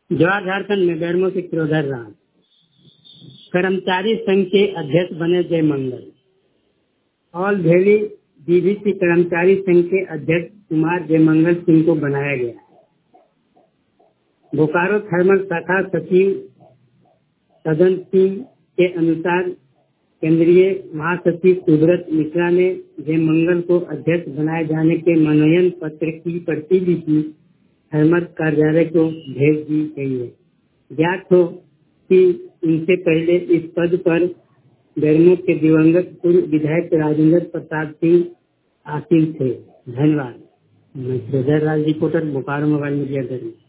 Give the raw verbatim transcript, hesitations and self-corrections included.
जवाहर झारखंड में बेरमो से किरोधर राम। कर्मचारी संघ के अध्यक्ष बने जय मंगल। ऑल वैली डीवीसी कर्मचारी संघ के अध्यक्ष कुमार जयमंगल सिंह को बनाया गया। बोकारो थर्मल शाखा सचिव सदन सिंह के अनुसार केंद्रीय महासचिव सुब्रत मिश्रा ने जयमंगल को अध्यक्ष बनाए जाने के मनोनयन पत्र की प्रतिलिपि थर्मल कार्यालय को भेज दी गई है। ज्ञात हो कि इनसे पहले इस पद पर बेरमो के दिवंगत पूर्व विधायक राजेंद्र प्रसाद सिंह आसीन थे। धन्यवाद। मैं Shridhar Raj, reporter, Bokaro mobile media.